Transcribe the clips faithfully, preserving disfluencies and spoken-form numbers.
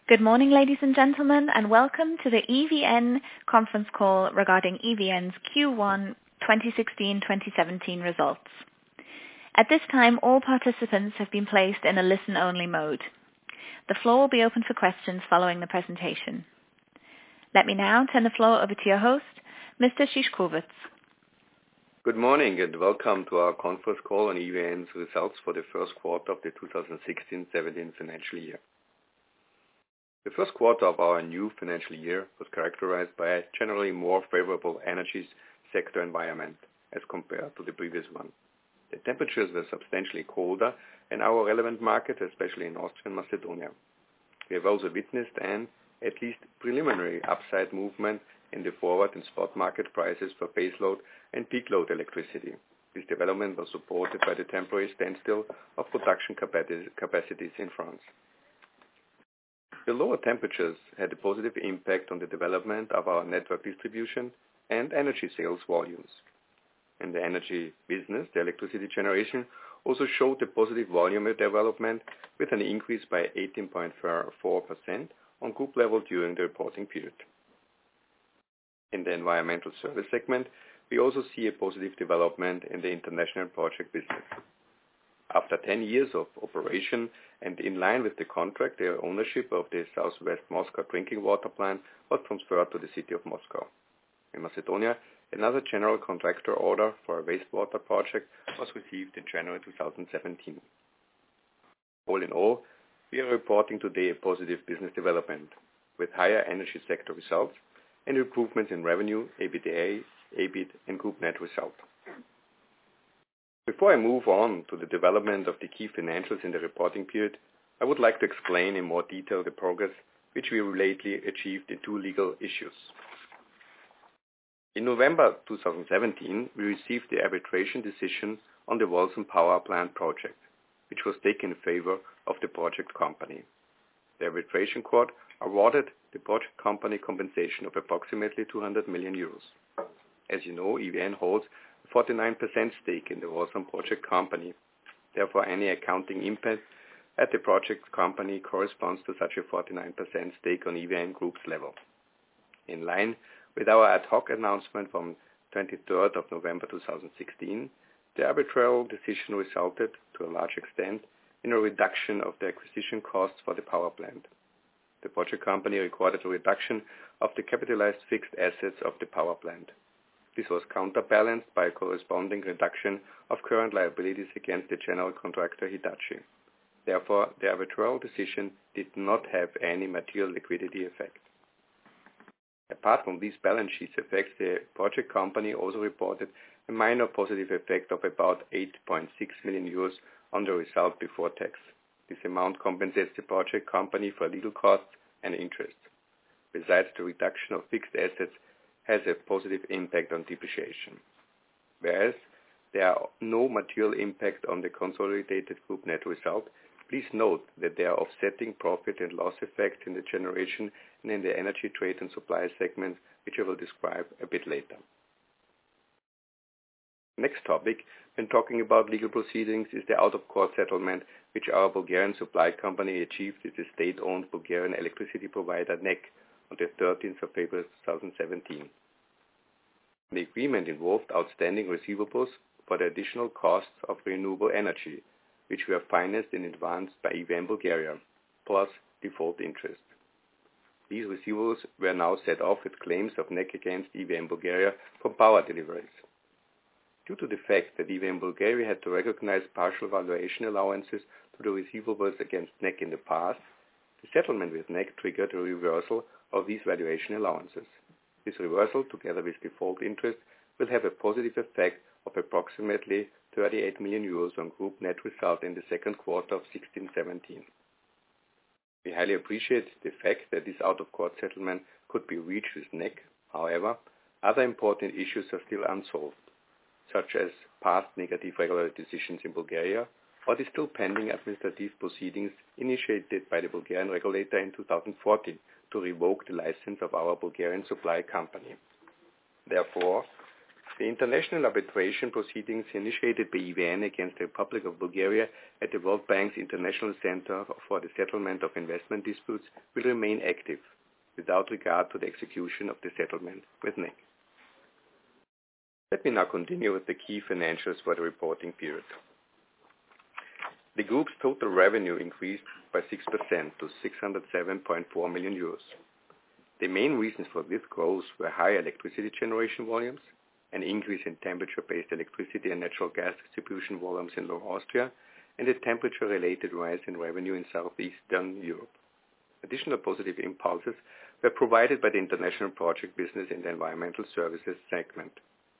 Good morning, ladies and gentlemen, and welcome to the E V N conference call regarding E V N's Q one twenty sixteen twenty seventeen results. At this time, all participants have been placed in a listen-only mode. The floor will be open for questions following the presentation. Let me now turn the floor over to your host, Mister Szyszkowitz. Good morning and welcome to our conference call on E V N's results for the first quarter of the twenty sixteen seventeen financial year. The first quarter of our new financial year was characterized by a generally more favorable energy sector environment as compared to the previous one. The temperatures were substantially colder in our relevant market, especially in Austria and Macedonia. We have also witnessed an, at least preliminary, upside movement in the forward and spot market prices for baseload and peak load electricity. This development was supported by the temporary standstill of production capacities in France. The lower temperatures had a positive impact on the development of our network distribution and energy sales volumes. In the energy business, the electricity generation also showed a positive volume development with an increase by eighteen point four percent on group level during the reporting period. In the environmental service segment, we also see a positive development in the international project business. After ten years of operation and in line with the contract, the ownership of the Southwest Moscow drinking water plant was transferred to the city of Moscow. In Macedonia, another general contractor order for a wastewater project was received in January twenty seventeen. All in all, we are reporting today a positive business development with higher energy sector results and improvements in revenue, EBITDA, EBIT and group net result. Before I move on to the development of the key financials in the reporting period, I would like to explain in more detail the progress which we lately achieved in two legal issues. In November twenty seventeen, we received the arbitration decision on the Walsum power plant project, which was taken in favor of the project company. The arbitration court awarded the project company compensation of approximately two hundred million euros. As you know, E V N holds a forty-nine percent stake in the Walsum project company. Therefore, any accounting impact at the project company corresponds to such a forty-nine percent stake on E V N Group's level. In line with our ad hoc announcement from twenty-third of November twenty sixteen, the arbitral decision resulted, to a large extent, in a reduction of the acquisition costs for the power plant. The project company recorded a reduction of the capitalized fixed assets of the power plant. This was counterbalanced by a corresponding reduction of current liabilities against the general contractor Hitachi. Therefore, the arbitral decision did not have any material liquidity effect. Apart from these balance sheet effects, the project company also reported a minor positive effect of about eight point six million euros on the result before tax. This amount compensates the project company for legal costs and interest. Besides, the reduction of fixed assets has a positive impact on depreciation. Whereas there are no material impact on the consolidated group net result, please note that there are offsetting profit and loss effects in the generation and in the energy trade and supply segments, which I will describe a bit later. Next topic, when talking about legal proceedings, is the out-of-court settlement which our Bulgarian supply company achieved with the state-owned Bulgarian electricity provider N E C on the thirteenth of April twenty seventeen. The agreement involved outstanding receivables for the additional costs of renewable energy, which were financed in advance by E V N Bulgaria, plus default interest. These receivables were now set off with claims of N E C against E V N Bulgaria for power deliveries. Due to the fact that E V N Bulgaria had to recognize partial valuation allowances to the receivables against N E C in the past, the settlement with N E C triggered a reversal of these valuation allowances. This reversal, together with default interest, will have a positive effect of approximately thirty-eight million euros on group net result in the second quarter of sixteen seventeen. We highly appreciate the fact that this out-of-court settlement could be reached with N E C. However, other important issues are still unsolved, such as past negative regulatory decisions in Bulgaria or the still pending administrative proceedings initiated by the Bulgarian regulator in two thousand fourteen to revoke the license of our Bulgarian supply company. Therefore, The international arbitration proceedings initiated by E V N against the Republic of Bulgaria at the World Bank's International Center for the Settlement of Investment Disputes will remain active, without regard to the execution of the settlement with N E C. Let me now continue with the key financials for the reporting period. The group's total revenue increased by six percent to six hundred seven point four million euros. The main reasons for this growth were high electricity generation volumes, an increase in temperature-based electricity and natural gas distribution volumes in Lower Austria, and a temperature-related rise in revenue in southeastern Europe. Additional positive impulses were provided by the international project business in the environmental services segment.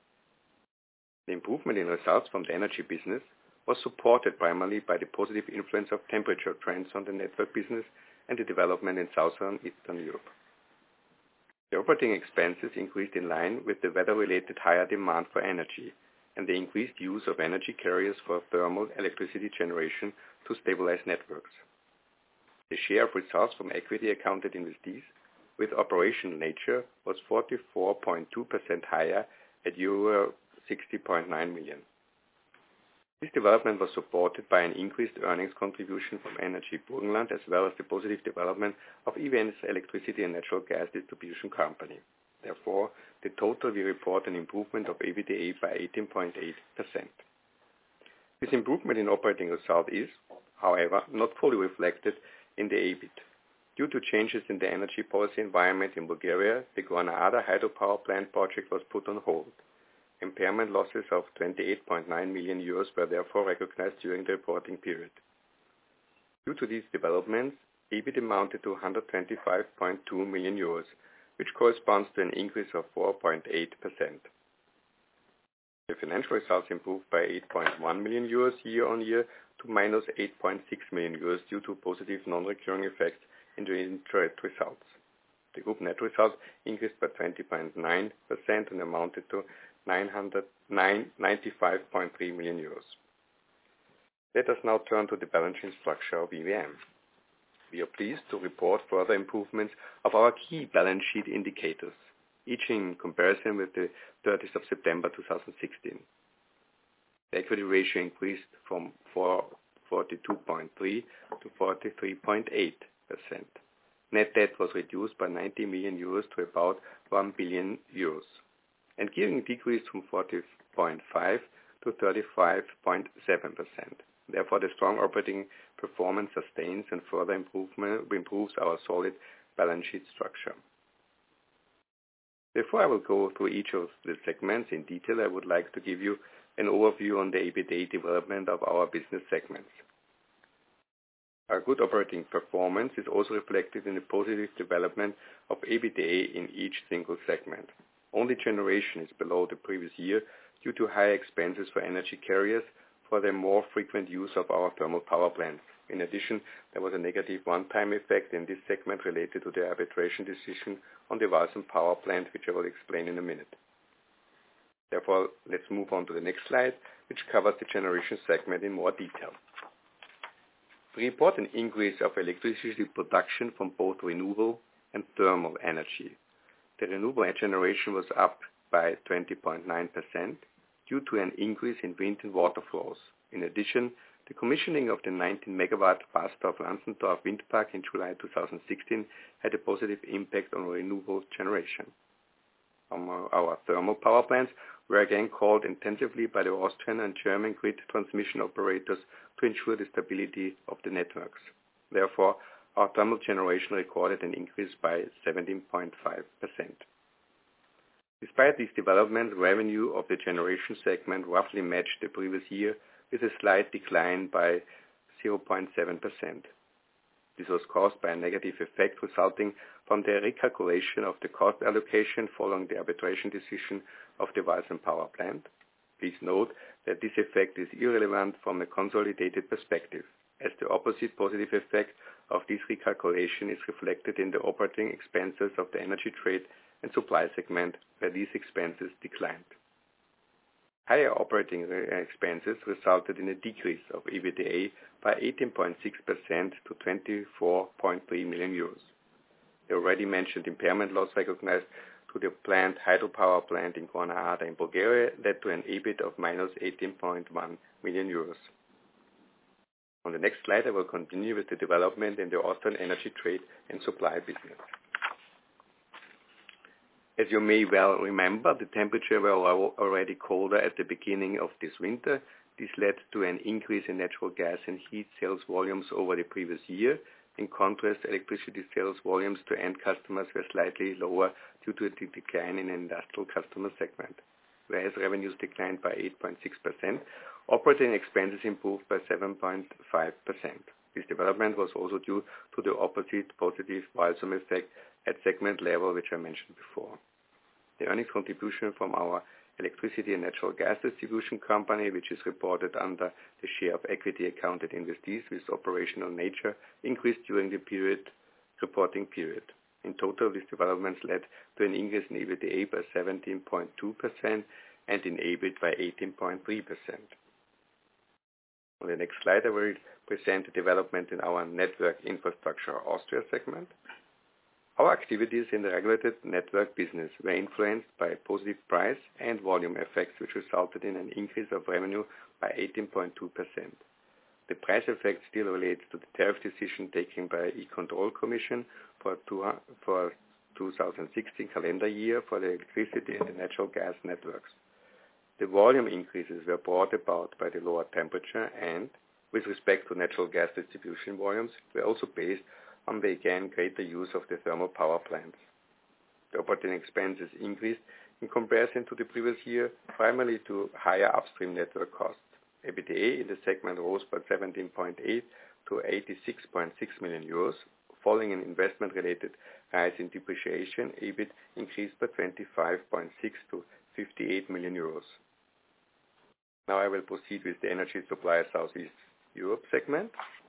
The improvement in results from the energy business was supported primarily by the positive influence of temperature trends on the network business and the development in southern Eastern Europe. The operating expenses increased in line with the weather-related higher demand for energy and the increased use of energy carriers for thermal electricity generation to stabilize networks. The share of results from equity accounted investees with operational nature was forty-four point two percent higher at euro sixty point nine million. This development was supported by an increased earnings contribution from Energy Burgenland as well as the positive development of E V N's electricity and natural gas distribution company. Therefore, the total will report an improvement of EBITDA by eighteen point eight percent. This improvement in operating result is, however, not fully reflected in the E B I T. Due to changes in the energy policy environment in Bulgaria, the Gorna Arda hydropower plant project was put on hold. Impairment losses of twenty-eight point nine million euros were therefore recognized during the reporting period. Due to these developments, E B I T amounted to one hundred twenty-five point two million euros, which corresponds to an increase of four point eight percent. The financial results improved by eight point one million euros year-on-year to minus eight point six million euros due to positive non-recurring effects in the interest results. The group net result increased by twenty point nine percent and amounted to nine hundred ninety-five point three million euros. Let us now turn to the balance sheet structure of E V N. We are pleased to report further improvements of our key balance sheet indicators, each in comparison with the thirtieth of September two thousand sixteen. The equity ratio increased from forty-two point three to forty-three point eight percent. Net debt was reduced by ninety million euros to about one billion euros. And gearing decreased from forty point five to thirty-five point seven percent. Therefore, the strong operating performance sustains and further improvement improves our solid balance sheet structure. Before I will go through each of the segments in detail, I would like to give you an overview on the EBITDA development of our business segments. Our good operating performance is also reflected in the positive development of EBITDA in each single segment. Only generation is below the previous year due to high expenses for energy carriers for the more frequent use of our thermal power plants. In addition, there was a negative one-time effect in this segment related to the arbitration decision on the Walsum power plant, which I will explain in a minute. Therefore, let's move on to the next slide, which covers the generation segment in more detail. We report an increase of electricity production from both renewable and thermal energy. The renewable generation was up by twenty point nine percent due to an increase in wind and water flows. In addition, the commissioning of the nineteen megawatt Basdorf-Lanzendorf wind park in July two thousand sixteen had a positive impact on renewable generation. Our, our thermal power plants were again called intensively by the Austrian and German grid transmission operators to ensure the stability of the networks. Therefore, our thermal generation recorded an increase by seventeen point five percent. Despite these developments, revenue of the generation segment roughly matched the previous year with a slight decline by zero point seven percent. This was caused by a negative effect resulting from the recalculation of the cost allocation following the arbitration decision of the Walsum power plant. Please note that this effect is irrelevant from a consolidated perspective, as the opposite positive effect of this recalculation is reflected in the operating expenses of the energy trade and supply segment, where these expenses declined. Higher operating expenses resulted in a decrease of EBITDA by eighteen point six percent to twenty-four point three million euros. The already mentioned impairment loss recognized to the planned hydropower plant in Gorna Arda in Bulgaria led to an EBIT of minus eighteen point one million euros. On the next slide, I will continue with the development in the Austrian energy trade and supply business. As you may well remember, the temperature were already colder at the beginning of this winter. This led to an increase in natural gas and heat sales volumes over the previous year. In contrast, electricity sales volumes to end customers were slightly lower due to the decline in the industrial customer segment. Whereas revenues declined by eight point six percent, operating expenses improved by seven point five percent. This development was also due to the opposite positive Walsum effect at segment level, which I mentioned before. The earnings contribution from our electricity and natural gas distribution company, which is reported under the share of equity accounted investees with operational nature, increased during the period reporting period. In total, these developments led to an increase in EBITDA by seventeen point two percent and in EBIT by eighteen point three percent. On the next slide, I will present the development in our Network Infrastructure Austria segment. Our activities in the regulated network business were influenced by positive price and volume effects, which resulted in an increase of revenue by eighteen point two percent. The price effect still relates to the tariff decision taken by E-Control Commission for, two, for two thousand sixteen calendar year for the electricity and the natural gas networks. The volume increases were brought about by the lower temperature and, with respect to natural gas distribution volumes, were also based on the again greater use of the thermal power plants. The operating expenses increased in comparison to the previous year, primarily to higher upstream network costs. EBITDA in the segment rose by seventeen point eight to eighty-six point six million euros. Following an investment-related rise in depreciation, EBIT increased by twenty-five point six to fifty-eight million euros. Now I will proceed with the Energy Supply Southeast Europe segment.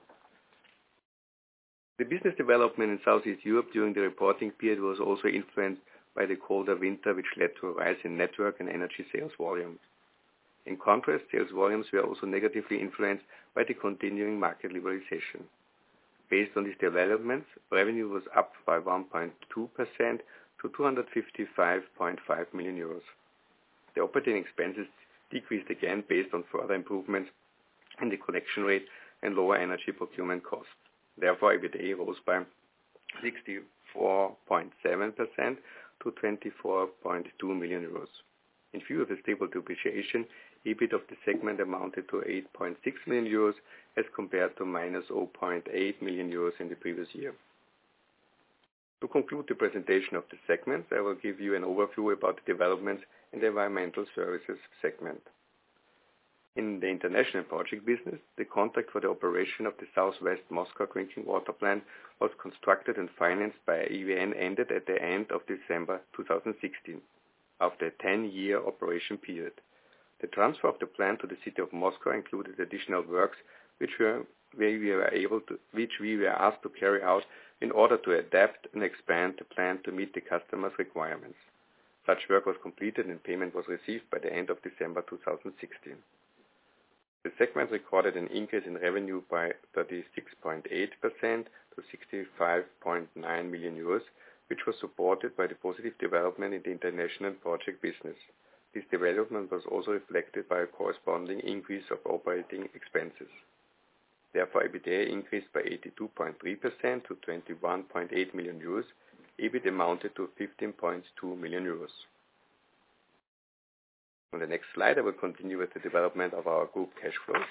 The business development in Southeast Europe during the reporting period was also influenced by the colder winter, which led to a rise in network and energy sales volumes. In contrast, sales volumes were also negatively influenced by the continuing market liberalization. Based on these developments, revenue was up by one point two percent to two hundred fifty-five point five million euros. The operating expenses decreased again based on further improvements in the collection rate and lower energy procurement costs. Therefore, EBITDA rose by sixty-four point seven percent to twenty-four point two million euros. In view of the stable depreciation, EBIT of the segment amounted to eight point six million euros as compared to minus zero point eight million euros in the previous year. To conclude the presentation of the segments, I will give you an overview about the developments in the environmental services segment. In the international project business, the contract for the operation of the Southwest Moscow drinking water plant was constructed and financed by E V N ended at the end of December two thousand sixteen, after a ten-year operation period. The transfer of the plant to the city of Moscow included additional works which, were, we were able to, which we were asked to carry out in order to adapt and expand the plant to meet the customer's requirements. Such work was completed and payment was received by the end of December two thousand sixteen. The segment recorded an increase in revenue by thirty-six point eight percent to sixty-five point nine million euros, which was supported by the positive development in the international project business. This development was also reflected by a corresponding increase of operating expenses. Therefore, EBITDA increased by eighty-two point three percent to twenty-one point eight million euros. EBIT amounted to fifteen point two million euros. On the next slide, I will continue with the development of our group cash flows.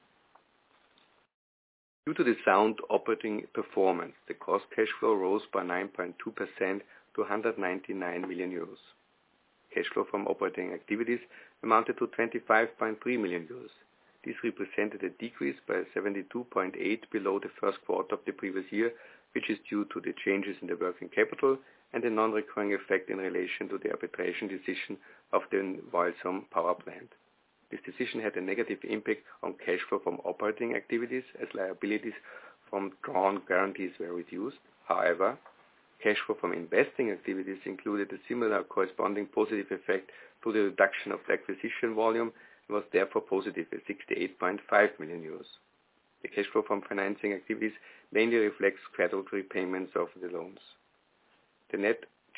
Due to the sound operating performance, the gross cash flow rose by nine point two percent to one hundred ninety-nine million euros. Cash flow from operating activities amounted to twenty-five point three million euros. This represented a decrease by seventy-two point eight below the first quarter of the previous year, which is due to the changes in the working capital and the non-recurring effect in relation to the arbitration decision of the Walsum power plant. This decision had a negative impact on cash flow from operating activities as liabilities from drawn guarantees were reduced. However, cash flow from investing activities included a similar corresponding positive effect to the reduction of the acquisition volume and was therefore positive at sixty-eight point five million euros. The cash flow from financing activities mainly reflects scheduled repayments of the loans. The net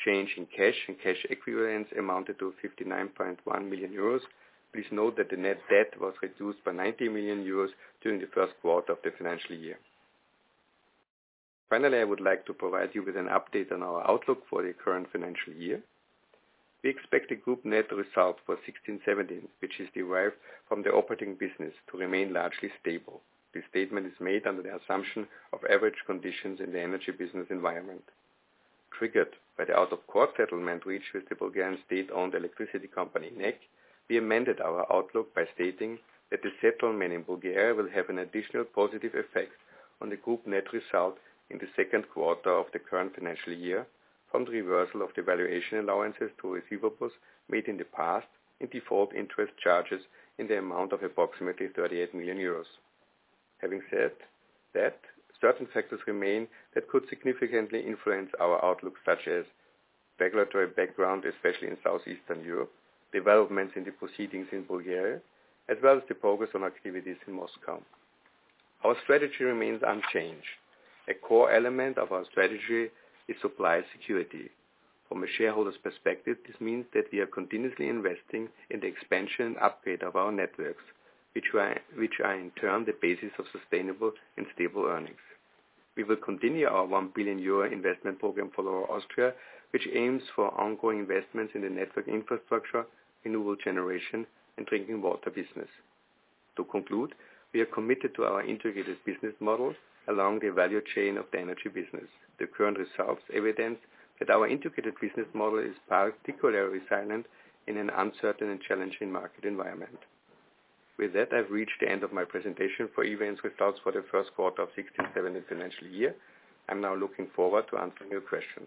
change in cash and cash equivalents amounted to fifty-nine point one million euros. Please note that the net debt was reduced by ninety million euros during the first quarter of the financial year. Finally, I would like to provide you with an update on our outlook for the current financial year. We expect the group net result for sixteen seventeen, which is derived from the operating business, to remain largely stable. This statement is made under the assumption of average conditions in the energy business environment. Triggered by the out-of-court settlement reached with the Bulgarian state-owned electricity company N E C, we amended our outlook by stating that the settlement in Bulgaria will have an additional positive effect on the group net result in the second quarter of the current financial year from the reversal of the valuation allowances to receivables made in the past in default interest charges in the amount of approximately thirty-eight million euros. Having said that, certain factors remain that could significantly influence our outlook, such as regulatory background, especially in southeastern Europe, developments in the proceedings in Bulgaria, as well as the progress on activities in Moscow. Our strategy remains unchanged. A core element of our strategy is supply security. From a shareholder's perspective, this means that we are continuously investing in the expansion and upgrade of our networks, which are, which are in turn the basis of sustainable and stable earnings. We will continue our one billion euro investment program for Lower Austria, which aims for ongoing investments in the network infrastructure, renewable generation, and drinking water business. To conclude, we are committed to our integrated business model along the value chain of the energy business. The current results evidence that our integrated business model is particularly resilient in an uncertain and challenging market environment. With that, I've reached the end of my presentation for E V N's results for the first quarter of sixteen seventeen financial year. I'm now looking forward to answering your questions.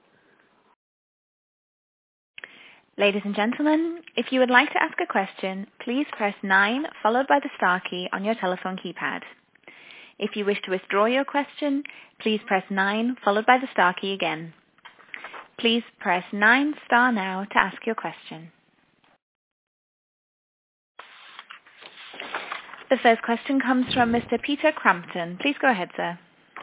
Ladies and gentlemen, if you would like to ask a question, please press nine followed by the star key on your telephone keypad. If you wish to withdraw your question, please press nine followed by the star key again. Please press nine star now to ask your question. The first question comes from Mister Peter Crampton. Please go ahead, sir.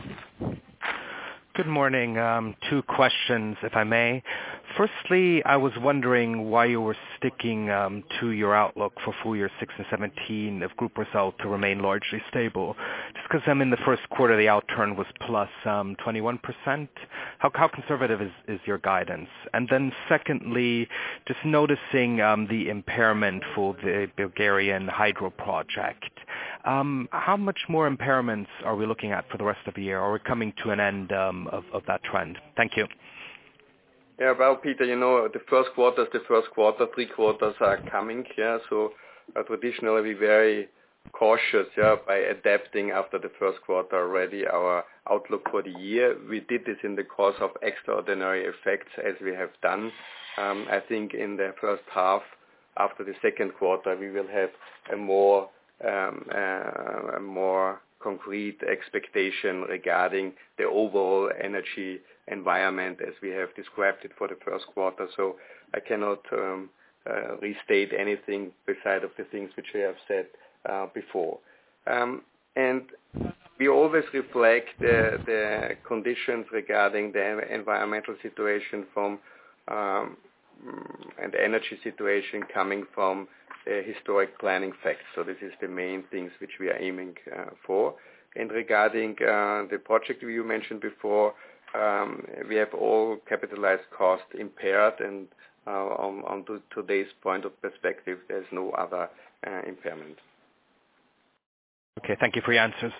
Good morning. Um, two questions, if I may. Firstly, I was wondering why you were sticking um, to your outlook for full year sixteen seventeen of group result to remain largely stable. Just because um, in the first quarter the outturn was plus um, twenty-one percent. How, how conservative is, is your guidance? And then secondly, just noticing um, the impairment for the Bulgarian hydro project. Um, how much more impairments are we looking at for the rest of the year? Are we coming to an end um, of, of that trend? Thank you. Yeah, well, Peter, you know, the first quarter is the first quarter, three quarters are coming, yeah, so uh, traditionally we're very cautious, yeah, by adapting after the first quarter already our outlook for the year. We did this in the course of extraordinary effects as we have done. Um, I think in the first half, after the second quarter, we will have a more, um, uh, a more concrete expectation regarding the overall energy environment as we have described it for the first quarter. So I cannot um, uh, restate anything beside of the things which I have said uh, before. Um, and we always reflect the, the conditions regarding the environmental situation from um, and the energy situation coming from the historic planning facts. So this is the main things which we are aiming uh, for. And regarding uh, the project you mentioned before, um, we have all capitalized costs impaired, and uh, on, on to today's point of perspective, there's no other uh, impairment. Okay, thank you for your answers.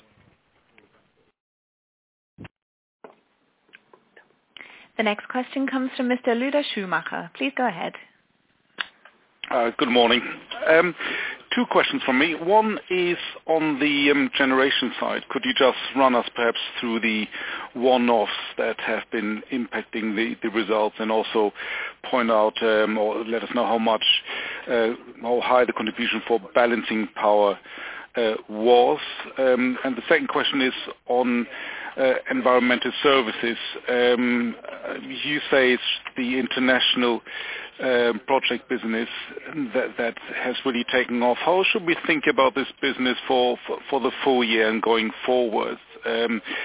The next question comes from Mister Luder Schumacher. Please go ahead. Uh, good morning. Um, two questions from me. One is on the um, generation side. Could you just run us perhaps through the one-offs that have been impacting the, the results, and also point out um, or let us know how much, uh, how high the contribution for balancing power uh, was? Um, and the second question is on uh, environmental services. Um, you say it's the international Uh, project business that, that has really taken off. How should we think about this business for, for, for the full year and going forward? Um,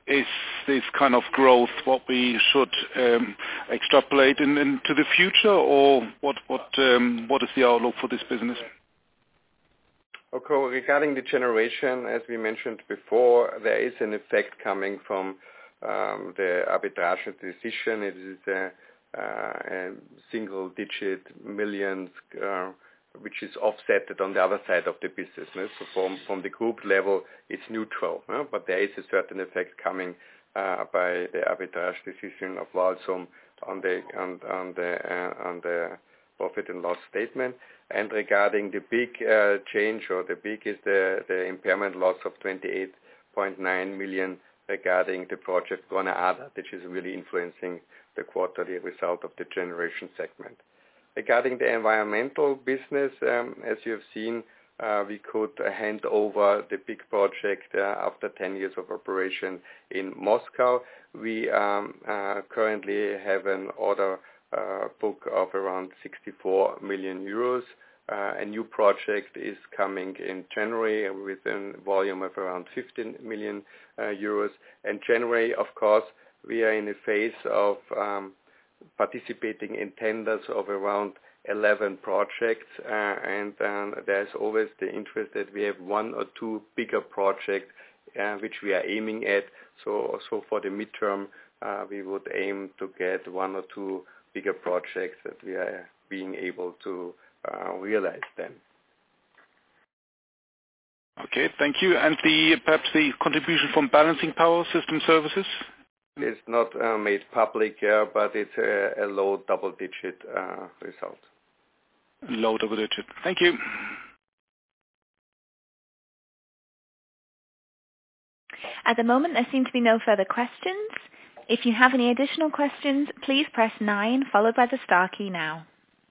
is this kind of growth what we should um, extrapolate in, into the future, or what what um, what is the outlook for this business? Okay, regarding the generation, as we mentioned before, there is an effect coming from um, the arbitrage decision. It is a, uh, a single-digit millions, uh, which is offset on the other side of the business. No? So from, from the group level, it's neutral, no? But there is a certain effect coming uh, by the arbitrage decision of Walsum on the on, on the uh, on the profit and loss statement. And regarding the big uh, change, or the big is the, the impairment loss of twenty-eight point nine million regarding the project Gorna Arda, which is really influencing the quarterly result of the generation segment. Regarding the environmental business, um, as you have seen, uh, we could uh, hand over the big project uh, after ten years of operation in Moscow. We um, uh, currently have an order uh, book of around sixty-four million euros. Uh, a new project is coming in January with a volume of around fifteen million uh, euros. And January, of course, we are in a phase of um, participating in tenders of around eleven projects, uh, and um, there's always the interest that we have one or two bigger projects uh, which we are aiming at. So, so for the midterm, uh, we would aim to get one or two bigger projects that we are being able to uh, realize then. Okay, thank you. And the perhaps the contribution from balancing power system services? It's not uh, made public, uh, but it's a, a low double-digit uh, result. Low double-digit. Thank you. At the moment, there seem to be no further questions. If you have any additional questions, please press nine, followed by the star key now.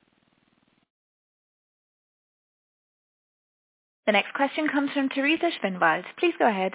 The next question comes from Teresa Schwinwald. Please go ahead.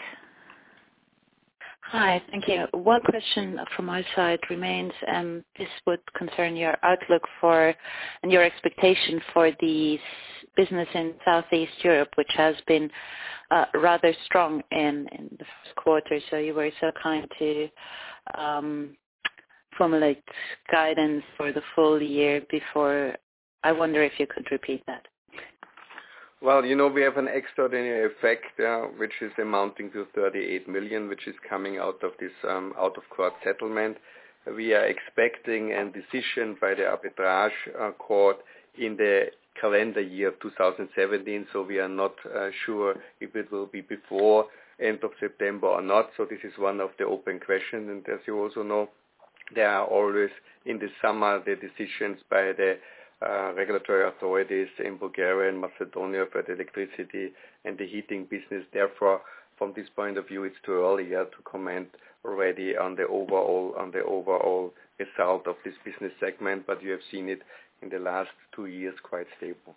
Hi, thank you. One question from my side remains. Um, this would concern your outlook for and your expectation for the business in Southeast Europe, which has been uh, rather strong in, in the first quarter. So you were so kind to um, formulate guidance for the full year before. I wonder if you could repeat that. Well, you know, we have an extraordinary effect, uh, which is amounting to thirty-eight million, which is coming out of this um, out-of-court settlement. We are expecting a decision by the arbitrage uh, court in the calendar year two thousand seventeen, so we are not uh, sure if it will be before end of September or not. So this is one of the open questions, and as you also know, there are always in the summer the decisions by the Uh, regulatory authorities in Bulgaria and Macedonia for the electricity and the heating business. Therefore, from this point of view, it's too early yet to comment already on the overall on the overall result of this business segment. But you have seen it in the last two years quite stable.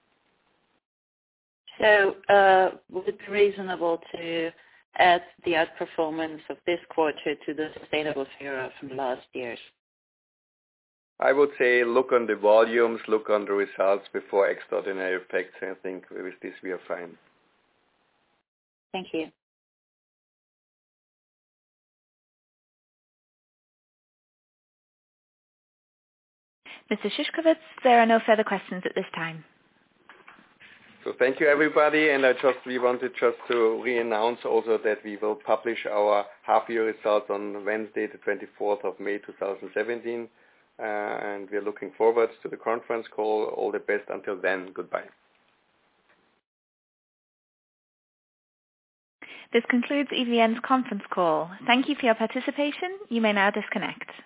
So, uh, would it be reasonable to add the outperformance of this quarter to the sustainable figure from last year's? I would say look on the volumes, look on the results before extraordinary effects. I think with this we are fine. Thank you. Mister Szyszkowitz, there are no further questions at this time. So thank you everybody, and I just we wanted just to re-announce also that we will publish our half-year results on Wednesday, the twenty-fourth of May two thousand seventeen. Uh, and we're looking forward to the conference call. All the best until then. Goodbye. This concludes E V N's conference call. Thank you for your participation. You may now disconnect.